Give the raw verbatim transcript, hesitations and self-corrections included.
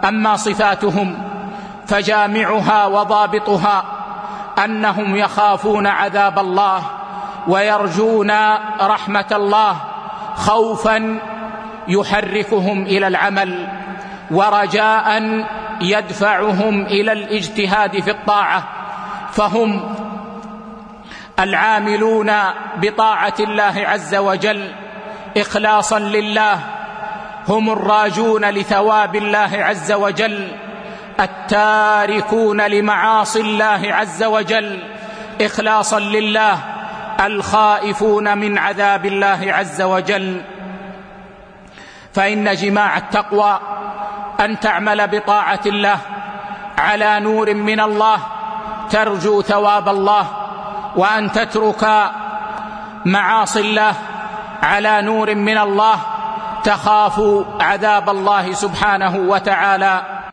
أما صفاتهم فجامعها وضابطها أنهم يخافون عذاب الله ويرجون رحمة الله، خوفا يحركهم إلى العمل، ورجاء يدفعهم إلى الاجتهاد في الطاعة. فهم العاملون بطاعة الله عز وجل إخلاصا لله، هم الراجون لثواب الله عز وجل، التاركون لمعاصي الله عز وجل إخلاصا لله، الخائفون من عذاب الله عز وجل. فإن جماع التقوى أن تعمل بطاعة الله على نور من الله ترجو ثواب الله، وأن تترك معاصي الله على نور من الله تخاف عذاب الله سبحانه وتعالى.